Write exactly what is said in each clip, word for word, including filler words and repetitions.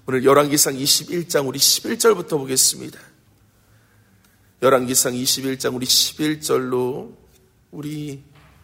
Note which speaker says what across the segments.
Speaker 1: 오늘 열왕기상 이십일 장 우리 십일 절부터 보겠습니다. 열왕기상 이십일 장 우리 십일 절로 우리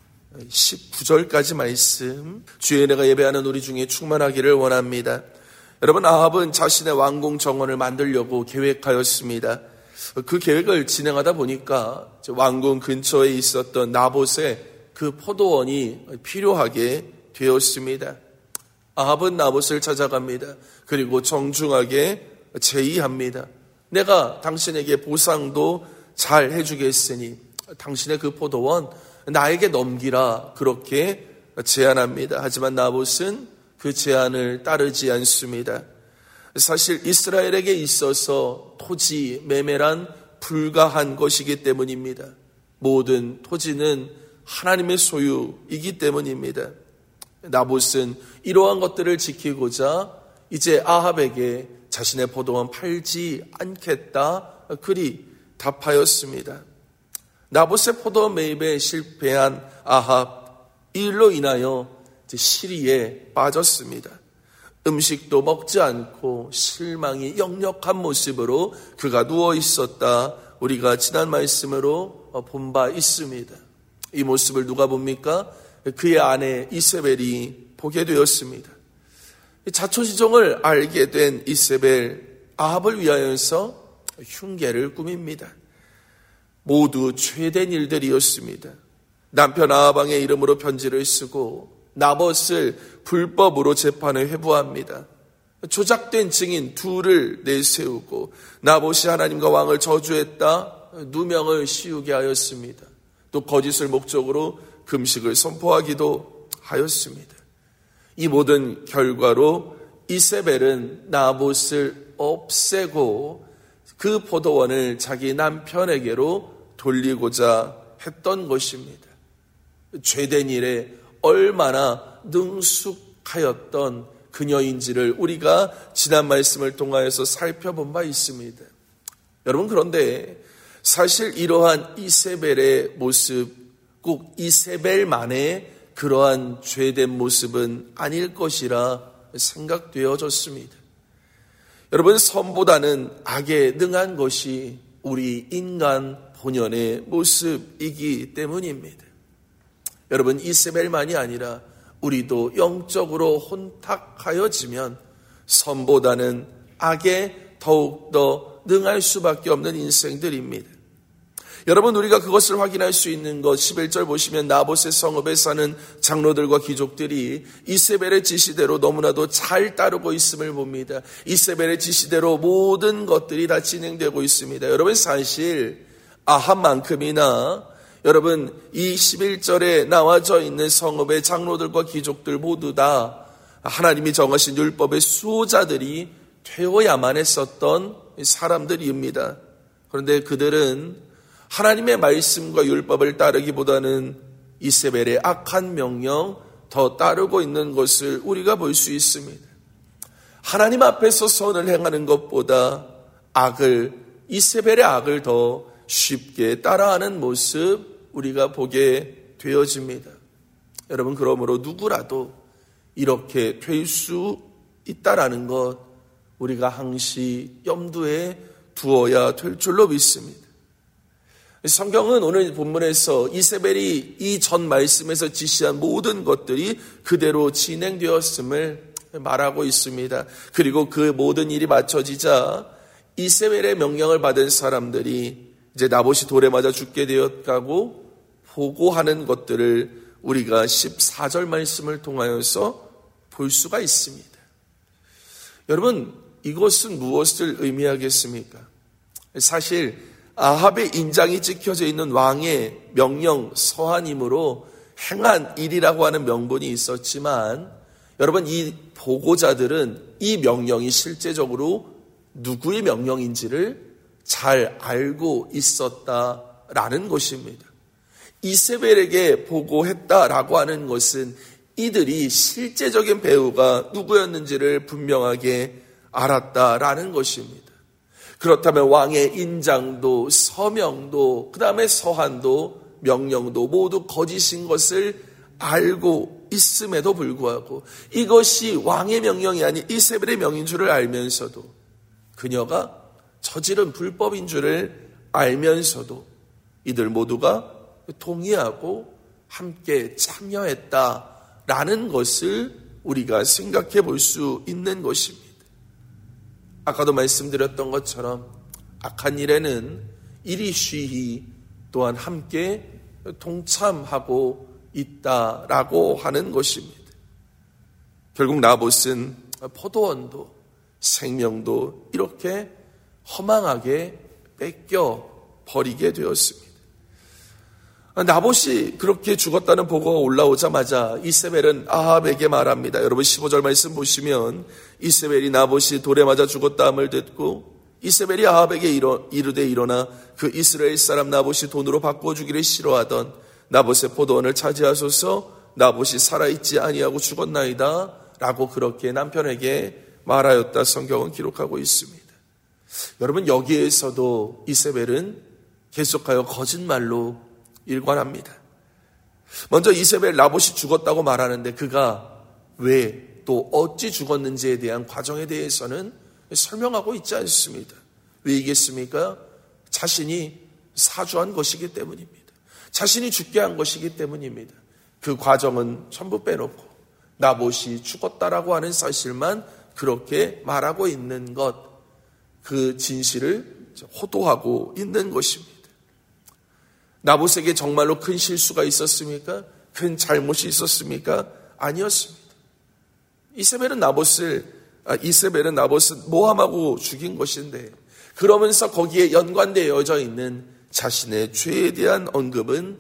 Speaker 1: 십구 절까지 말씀, 주의 은혜가 예배하는 우리 중에 충만하기를 원합니다. 여러분, 아합은 자신의 왕궁 정원을 만들려고 계획하였습니다. 그 계획을 진행하다 보니까 왕궁 근처에 있었던 나봇의 그 포도원이 필요하게 되었습니다. 아합은 나봇을 찾아갑니다. 그리고 정중하게 제의합니다. 내가 당신에게 보상도 잘 해주겠으니 당신의 그 포도원 나에게 넘기라, 그렇게 제안합니다. 하지만 나봇은 그 제안을 따르지 않습니다. 사실 이스라엘에게 있어서 토지 매매란 불가한 것이기 때문입니다. 모든 토지는 하나님의 소유이기 때문입니다. 나봇은 이러한 것들을 지키고자 이제 아합에게 자신의 포도원 팔지 않겠다, 그리 답하였습니다. 나봇의 포도원 매입에 실패한 아합, 이 일로 인하여 시리에 빠졌습니다. 음식도 먹지 않고 실망이 역력한 모습으로 그가 누워 있었다, 우리가 지난 말씀으로 본 바 있습니다. 이 모습을 누가 봅니까? 그의 아내 이세벨이 보게 되었습니다. 자초지종을 알게 된 이세벨, 아합을 위하여서 흉계를 꾸밉니다. 모두 죄된 일들이었습니다. 남편 아합왕의 이름으로 편지를 쓰고 나봇을 불법으로 재판에 회부합니다. 조작된 증인 둘을 내세우고 나봇이 하나님과 왕을 저주했다, 누명을 씌우게 하였습니다. 또 거짓을 목적으로 금식을 선포하기도 하였습니다. 이 모든 결과로 이세벨은 나봇을 없애고 그 포도원을 자기 남편에게로 돌리고자 했던 것입니다. 죄된 일에 얼마나 능숙하였던 그녀인지를 우리가 지난 말씀을 통하여서 살펴본 바 있습니다. 여러분, 그런데 사실 이러한 이세벨의 모습, 꼭 이세벨만의 그러한 죄된 모습은 아닐 것이라 생각되어졌습니다. 여러분, 선보다는 악에 능한 것이 우리 인간 본연의 모습이기 때문입니다. 여러분, 이세벨만이 아니라 우리도 영적으로 혼탁하여지면 선보다는 악에 더욱더 능할 수밖에 없는 인생들입니다. 여러분, 우리가 그것을 확인할 수 있는 것, 십일 절 보시면 나봇의 성읍에 사는 장로들과 귀족들이 이세벨의 지시대로 너무나도 잘 따르고 있음을 봅니다. 이세벨의 지시대로 모든 것들이 다 진행되고 있습니다. 여러분, 사실 아합만큼이나 여러분, 이 십일 절에 나와져 있는 성읍의 장로들과 귀족들 모두 다 하나님이 정하신 율법의 수호자들이 되어야만 했었던 사람들입니다. 그런데 그들은 하나님의 말씀과 율법을 따르기보다는 이세벨의 악한 명령 더 따르고 있는 것을 우리가 볼 수 있습니다. 하나님 앞에서 선을 행하는 것보다 악을, 이세벨의 악을 더 쉽게 따라하는 모습 우리가 보게 되어집니다. 여러분, 그러므로 누구라도 이렇게 될 수 있다라는 것 우리가 항시 염두에 두어야 될 줄로 믿습니다. 성경은 오늘 본문에서 이세벨이 이 전 말씀에서 지시한 모든 것들이 그대로 진행되었음을 말하고 있습니다. 그리고 그 모든 일이 맞춰지자 이세벨의 명령을 받은 사람들이 이제 나봇이 돌에 맞아 죽게 되었다고 보고하는 것들을 우리가 십사 절 말씀을 통하여서 볼 수가 있습니다. 여러분, 이것은 무엇을 의미하겠습니까? 사실 아합의 인장이 찍혀져 있는 왕의 명령 서한이므로 행한 일이라고 하는 명분이 있었지만, 여러분, 이 보고자들은 이 명령이 실제적으로 누구의 명령인지를 잘 알고 있었다라는 것입니다. 이세벨에게 보고했다라고 하는 것은 이들이 실제적인 배후가 누구였는지를 분명하게 알았다라는 것입니다. 그렇다면 왕의 인장도 서명도 그 다음에 서한도 명령도 모두 거짓인 것을 알고 있음에도 불구하고 이것이 왕의 명령이 아닌 이세벨의 명인 줄을 알면서도, 그녀가 저지른 불법인 줄을 알면서도 이들 모두가 동의하고 함께 참여했다라는 것을 우리가 생각해 볼 수 있는 것입니다. 아까도 말씀드렸던 것처럼 악한 일에는 이리 쉬이 또한 함께 동참하고 있다라고 하는 것입니다. 결국 나봇은 포도원도 생명도 이렇게 허망하게 뺏겨 버리게 되었습니다. 나봇이 그렇게 죽었다는 보고가 올라오자마자 이세벨은 아합에게 말합니다. 여러분 십오 절 말씀 보시면 이세벨이 나봇이 돌에 맞아 죽었다함을 듣고 이세벨이 아합에게 이르, 이르되 일어나 그 이스라엘 사람 나봇이 돈으로 바꿔주기를 싫어하던 나봇의 포도원을 차지하소서, 나봇이 살아있지 아니하고 죽었나이다 라고 그렇게 남편에게 말하였다 성경은 기록하고 있습니다. 여러분 여기에서도 이세벨은 계속하여 거짓말로 일관합니다. 먼저 이세벨 나봇이 죽었다고 말하는데 그가 왜 또 어찌 죽었는지에 대한 과정에 대해서는 설명하고 있지 않습니다. 왜이겠습니까? 자신이 사주한 것이기 때문입니다. 자신이 죽게 한 것이기 때문입니다. 그 과정은 전부 빼놓고 나봇이 죽었다라고 하는 사실만 그렇게 말하고 있는 것, 그 진실을 호도하고 있는 것입니다. 나봇에게 정말로 큰 실수가 있었습니까? 큰 잘못이 있었습니까? 아니었습니다. 이세벨은 나봇을 아, 이세벨은 나봇을 모함하고 죽인 것인데, 그러면서 거기에 연관되어져 있는 자신의 죄에 대한 언급은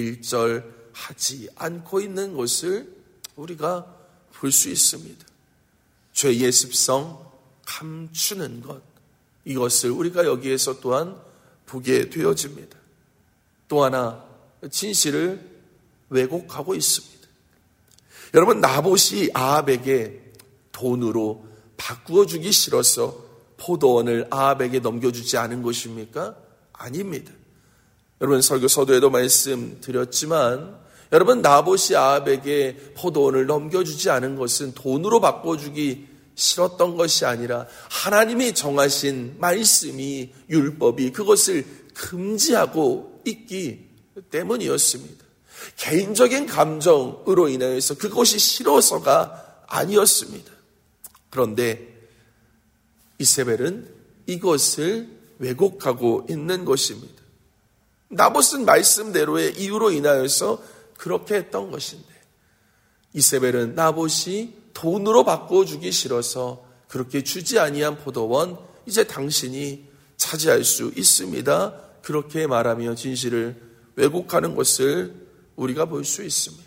Speaker 1: 일절하지 않고 있는 것을 우리가 볼 수 있습니다. 죄의 습성, 감추는 것, 이것을 우리가 여기에서 또한 보게 되어집니다. 또 하나 진실을 왜곡하고 있습니다. 여러분 나봇이 아합에게 돈으로 바꾸어 주기 싫어서 포도원을 아합에게 넘겨주지 않은 것입니까? 아닙니다. 여러분 설교 서두에도 말씀드렸지만 여러분 나봇이 아합에게 포도원을 넘겨주지 않은 것은 돈으로 바꿔주기 싫었던 것이 아니라 하나님이 정하신 말씀이, 율법이 그것을 금지하고 있기 때문이었습니다. 개인적인 감정으로 인해서 그것이 싫어서가 아니었습니다. 그런데 이세벨은 이것을 왜곡하고 있는 것입니다. 나봇은 말씀대로의 이유로 인하여서 그렇게 했던 것인데 이세벨은 나봇이 돈으로 바꿔주기 싫어서 그렇게 주지 아니한 포도원 이제 당신이 차지할 수 있습니다. 그렇게 말하며 진실을 왜곡하는 것을 우리가 볼 수 있습니다.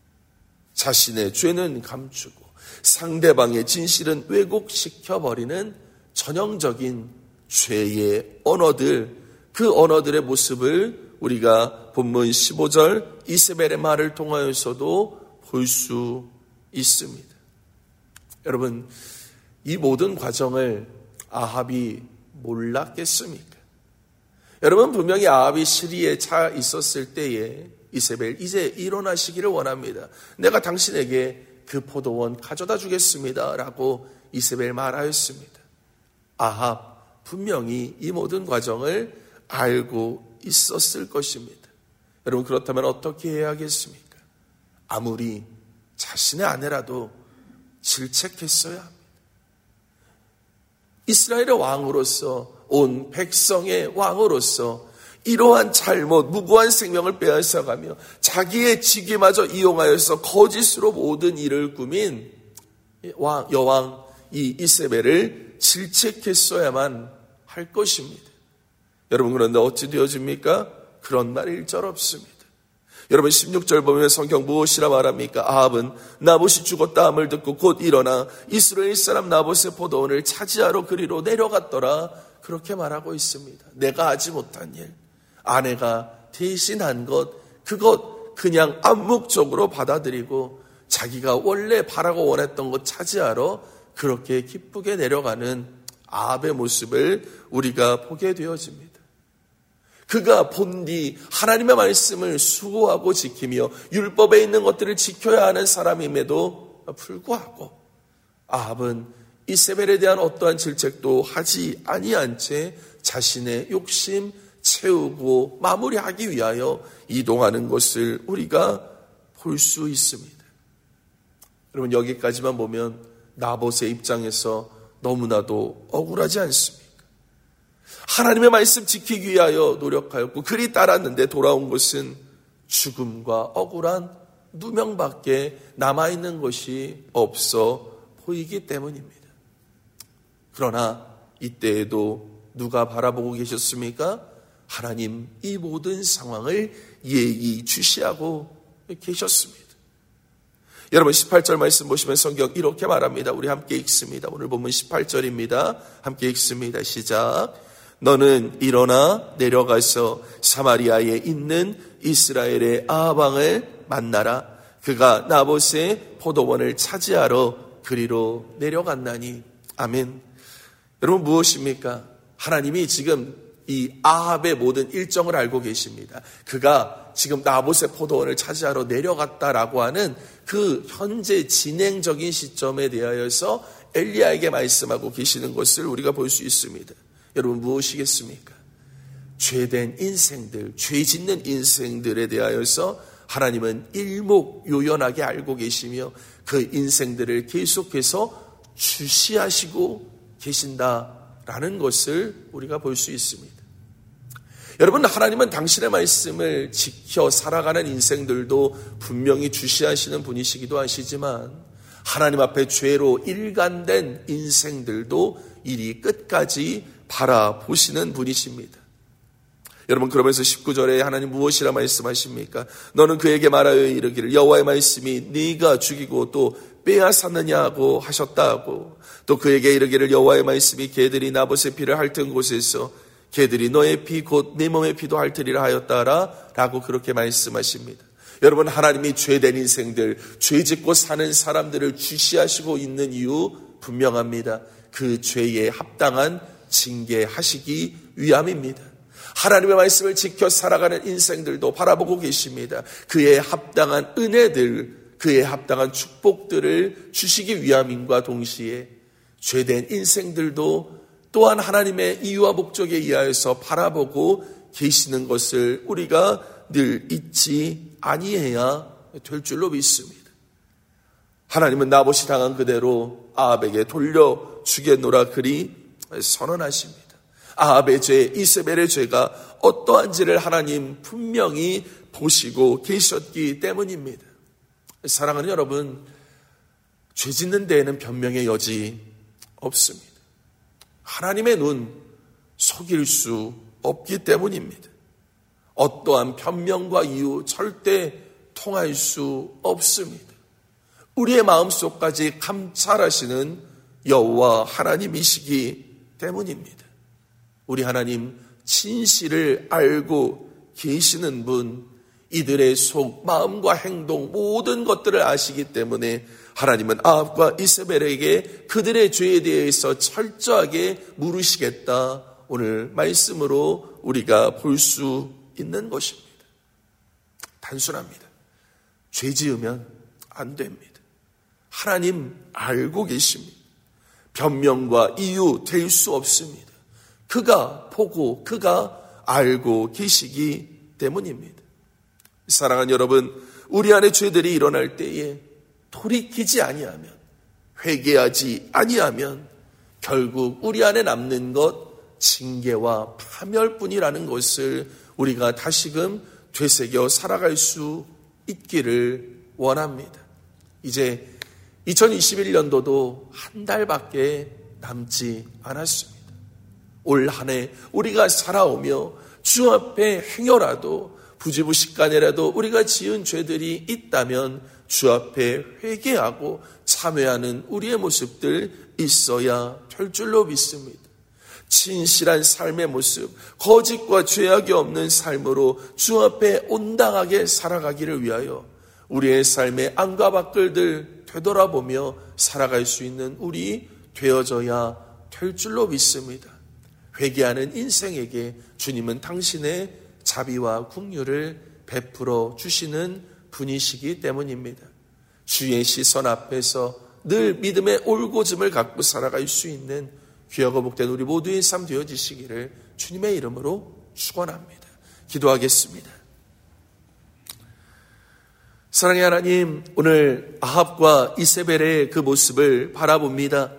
Speaker 1: 자신의 죄는 감추고 상대방의 진실은 왜곡시켜버리는 전형적인 죄의 언어들, 그 언어들의 모습을 우리가 본문 십오 절 이세벨의 말을 통하여서도 볼 수 있습니다. 여러분, 이 모든 과정을 아합이 몰랐겠습니까? 여러분, 분명히 아합이 시리에 차 있었을 때에 이세벨 이제 일어나시기를 원합니다. 내가 당신에게 그 포도원 가져다 주겠습니다 라고 이세벨 말하였습니다. 아합 분명히 이 모든 과정을 알고 있었을 것입니다. 여러분, 그렇다면 어떻게 해야 하겠습니까? 아무리 자신의 아내라도 질책했어야 합니다. 이스라엘의 왕으로서, 온 백성의 왕으로서 이러한 잘못, 무고한 생명을 빼앗아가며 자기의 직위마저 이용하여서 거짓으로 모든 일을 꾸민 여왕 이 이세벨을 질책했어야만 할 것입니다. 여러분, 그런데 어찌 되어집니까? 그런 말 일절 없습니다. 여러분 십육 절 보면 성경 무엇이라 말합니까? 아합은 나봇이 죽었다 함을 듣고 곧 일어나 이스라엘 사람 나봇의 포도원을 차지하러 그리로 내려갔더라. 그렇게 말하고 있습니다. 내가 하지 못한 일, 아내가 대신한 것, 그것 그냥 암묵적으로 받아들이고 자기가 원래 바라고 원했던 것 차지하러 그렇게 기쁘게 내려가는 아합의 모습을 우리가 보게 되어집니다. 그가 본디 하나님의 말씀을 수고하고 지키며 율법에 있는 것들을 지켜야 하는 사람임에도 불구하고 아합은 이세벨에 대한 어떠한 질책도 하지 아니한 채 자신의 욕심 채우고 마무리하기 위하여 이동하는 것을 우리가 볼 수 있습니다. 여러분, 여기까지만 보면 나봇의 입장에서 너무나도 억울하지 않습니까? 하나님의 말씀 지키기 위하여 노력하였고 그리 따랐는데 돌아온 것은 죽음과 억울한 누명밖에 남아있는 것이 없어 보이기 때문입니다. 그러나 이때에도 누가 바라보고 계셨습니까? 하나님 이 모든 상황을 예의주시하고 계셨습니다. 여러분, 십팔 절 말씀 보시면 성경 이렇게 말합니다. 우리 함께 읽습니다. 오늘 본문 십팔 절입니다. 함께 읽습니다. 시작. 너는 일어나 내려가서 사마리아에 있는 이스라엘의 아합 왕을 만나라. 그가 나봇의 포도원을 차지하러 그리로 내려갔나니. 아멘. 여러분, 무엇입니까? 하나님이 지금 이 아합의 모든 일정을 알고 계십니다. 그가 지금 나봇의 포도원을 차지하러 내려갔다라고 하는 그 현재 진행적인 시점에 대하여서 엘리야에게 말씀하고 계시는 것을 우리가 볼 수 있습니다. 여러분, 무엇이겠습니까? 죄된 인생들, 죄 짓는 인생들에 대하여서 하나님은 일목요연하게 알고 계시며 그 인생들을 계속해서 주시하시고 계신다라는 것을 우리가 볼 수 있습니다. 여러분, 하나님은 당신의 말씀을 지켜 살아가는 인생들도 분명히 주시하시는 분이시기도 하시지만 하나님 앞에 죄로 일관된 인생들도 이리 끝까지 바라보시는 분이십니다. 여러분, 그러면서 십구 절에 하나님 무엇이라 말씀하십니까? 너는 그에게 말하여 이르기를 여호와의 말씀이 네가 죽이고 또 빼앗았느냐고 하셨다고, 또 그에게 이르기를 여호와의 말씀이 개들이 나봇의 피를 핥은 곳에서 개들이 너의 피 곧 내 몸의 피도 핥으리라 하였다라 라고 그렇게 말씀하십니다. 여러분, 하나님이 죄된 인생들, 죄짓고 사는 사람들을 주시하시고 있는 이유 분명합니다. 그 죄에 합당한 징계하시기 위함입니다. 하나님의 말씀을 지켜 살아가는 인생들도 바라보고 계십니다. 그의 합당한 은혜들, 그의 합당한 축복들을 주시기 위함인과 동시에 죄된 인생들도 또한 하나님의 이유와 목적에 의하여서 바라보고 계시는 것을 우리가 늘 잊지 아니해야 될 줄로 믿습니다. 하나님은 나봇이 당한 그대로 아합에게 돌려 주겠노라 그리 선언하십니다. 아합의 죄, 이세벨의 죄가 어떠한지를 하나님 분명히 보시고 계셨기 때문입니다. 사랑하는 여러분, 죄 짓는 데에는 변명의 여지 없습니다. 하나님의 눈 속일 수 없기 때문입니다. 어떠한 변명과 이유 절대 통할 수 없습니다. 우리의 마음속까지 감찰하시는 여호와 하나님이시기 때문입니다. 우리 하나님 진실을 알고 계시는 분, 이들의 속, 마음과 행동 모든 것들을 아시기 때문에 하나님은 아합과 이세벨에게 그들의 죄에 대해서 철저하게 물으시겠다, 오늘 말씀으로 우리가 볼 수 있는 것입니다. 단순합니다. 죄 지으면 안 됩니다. 하나님 알고 계십니다. 변명과 이유 될 수 없습니다. 그가 보고 그가 알고 계시기 때문입니다. 사랑하는 여러분, 우리 안에 죄들이 일어날 때에 돌이키지 아니하면, 회개하지 아니하면 결국 우리 안에 남는 것 징계와 파멸뿐이라는 것을 우리가 다시금 되새겨 살아갈 수 있기를 원합니다. 이제 이천이십일 년도도 한 달밖에 남지 않았습니다. 올 한 해 우리가 살아오며 주 앞에 행여라도 부지부식간이라도 우리가 지은 죄들이 있다면 주 앞에 회개하고 참회하는 우리의 모습들 있어야 될 줄로 믿습니다. 진실한 삶의 모습, 거짓과 죄악이 없는 삶으로 주 앞에 온당하게 살아가기를 위하여 우리의 삶의 안과 밖을 되돌아보며 살아갈 수 있는 우리 되어져야 될 줄로 믿습니다. 회개하는 인생에게 주님은 당신의 자비와 긍휼을 베풀어 주시는 분이시기 때문입니다. 주의 시선 앞에서 늘 믿음의 올곧음을 갖고 살아갈 수 있는 귀하고 복된 우리 모두의 삶 되어지시기를 주님의 이름으로 축원합니다. 기도하겠습니다. 사랑의 하나님, 오늘 아합과 이세벨의 그 모습을 바라봅니다.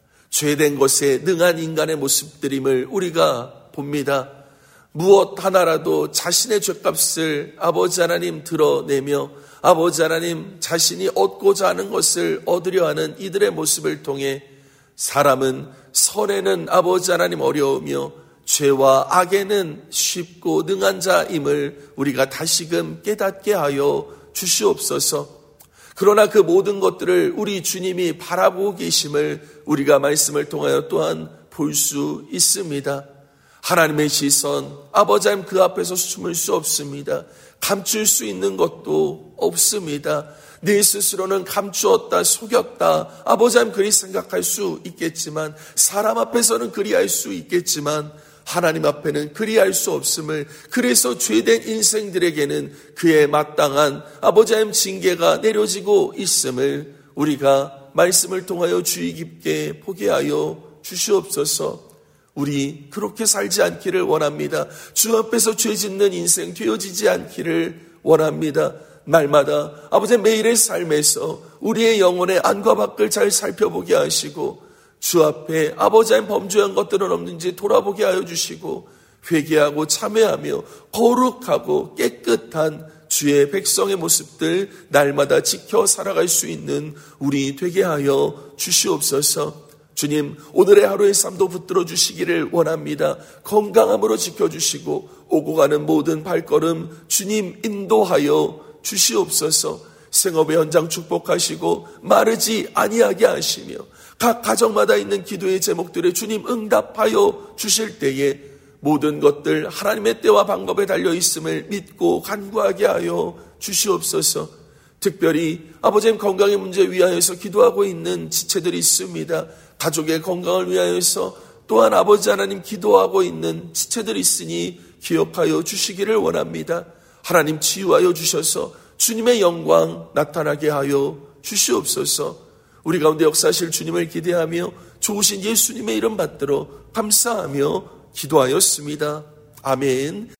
Speaker 1: 죄된 것에 능한 인간의 모습들임을 우리가 봅니다. 무엇 하나라도 자신의 죄값을 아버지 하나님 드러내며 아버지 하나님 자신이 얻고자 하는 것을 얻으려 하는 이들의 모습을 통해 사람은 선에는 아버지 하나님 어려우며 죄와 악에는 쉽고 능한 자임을 우리가 다시금 깨닫게 하여 주시옵소서. 그러나 그 모든 것들을 우리 주님이 바라보고 계심을 우리가 말씀을 통하여 또한 볼 수 있습니다. 하나님의 시선, 아버지 하나님 그 앞에서 숨을 수 없습니다. 감출 수 있는 것도 없습니다. 내 스스로는 감추었다, 속였다, 아버지 하나님 그리 생각할 수 있겠지만, 사람 앞에서는 그리할 수 있겠지만 하나님 앞에는 그리할 수 없음을, 그래서 죄된 인생들에게는 그에 마땅한 아버지 하나님 징계가 내려지고 있음을 우리가 말씀을 통하여 주의 깊게 보게 하여 주시옵소서. 우리 그렇게 살지 않기를 원합니다. 주 앞에서 죄 짓는 인생 되어지지 않기를 원합니다. 날마다 아버지 매일의 삶에서 우리의 영혼의 안과 밖을 잘 살펴보게 하시고 주 앞에 아버지 하나님 범죄한 것들은 없는지 돌아보게 하여 주시고 회개하고 참회하며 거룩하고 깨끗한 주의 백성의 모습들 날마다 지켜 살아갈 수 있는 우리 되게 하여 주시옵소서. 주님, 오늘의 하루의 삶도 붙들어 주시기를 원합니다. 건강함으로 지켜주시고 오고 가는 모든 발걸음 주님 인도하여 주시옵소서. 생업의 현장 축복하시고 마르지 아니하게 하시며 각 가정마다 있는 기도의 제목들에 주님 응답하여 주실 때에 모든 것들 하나님의 때와 방법에 달려있음을 믿고 간구하게 하여 주시옵소서. 특별히 아버지님 건강의 문제 위하여서 기도하고 있는 지체들이 있습니다. 가족의 건강을 위하여서 또한 아버지 하나님 기도하고 있는 지체들이 있으니 기억하여 주시기를 원합니다. 하나님 치유하여 주셔서 주님의 영광 나타나게 하여 주시옵소서. 우리 가운데 역사하실 주님을 기대하며 좋으신 예수님의 이름 받들어 감사하며 기도하였습니다. 아멘.